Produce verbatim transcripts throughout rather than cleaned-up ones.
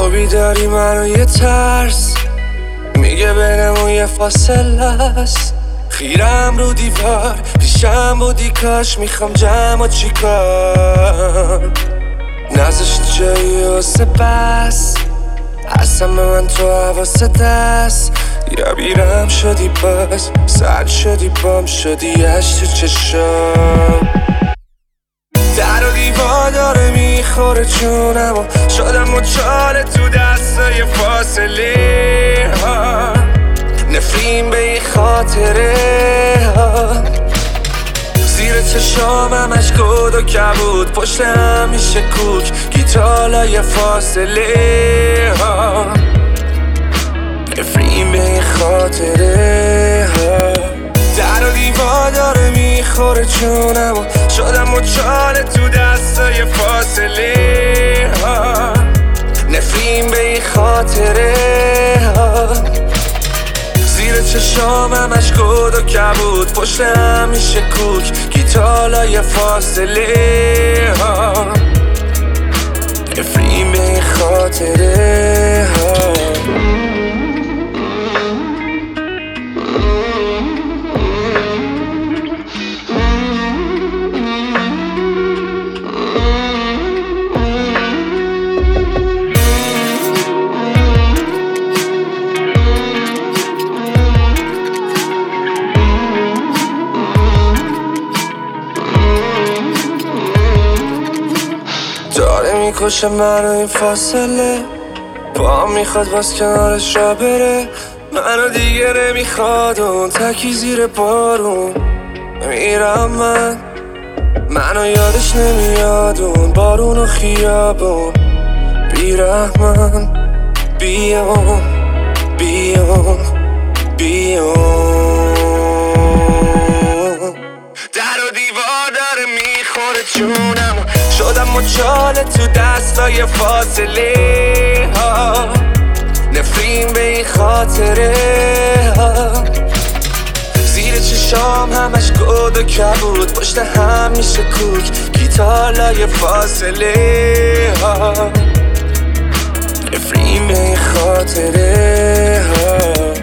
تو بیداری منو یه ترس میگه بینمون یه فاصله است. خیرم رو دیوار پیشم بودی کاش میخوام جمع و چیکار نذاشت جایی واسه بس هستم به من تو حواست دست یا بیرم شدی باز سرد شدی بام شدی اش تو چشم در و دیوار داره میخوره جونم و شدم مچاله تو دستای فاصله ها نفرین به این خاطره ها زیر چشام همش گود و کبود پشت هم میشه کوک گیتالای فاصله ها نفرین به این خاطره ها در و دیوار داره میخوره جونم و شدم مچاله تو دستای فاصله ها نفرین به این خاطره ها زیر چشام همش گود و کبود پشت هم میشه کوک گیتالای فاصله ها نفرین به این خاطره ها داره میکشه منو این فاصله با هم میخواد باز کنارش را بره منو دیگه نمیخواد اون تکی زیر بارون میرم من منو یادش نمیاد اون بارون و خیابون بیرحمن بیام بیام بیام در و دیوار داره میخوره جونم شدم مچاله تو دستای فاصله ها نفرین به این خاطره ها زیر چشام همش گود و کبود پشت هم میشه کوک گیتالای فاصله ها نفرین به این خاطره ها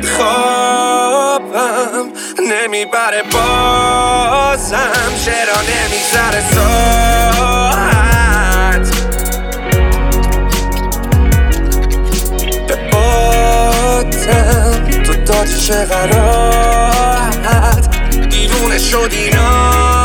خوابم نمیبره بازم چرا نمیذاره ساعت به بادم تو دادی چه غراحت دیوونه شدی نا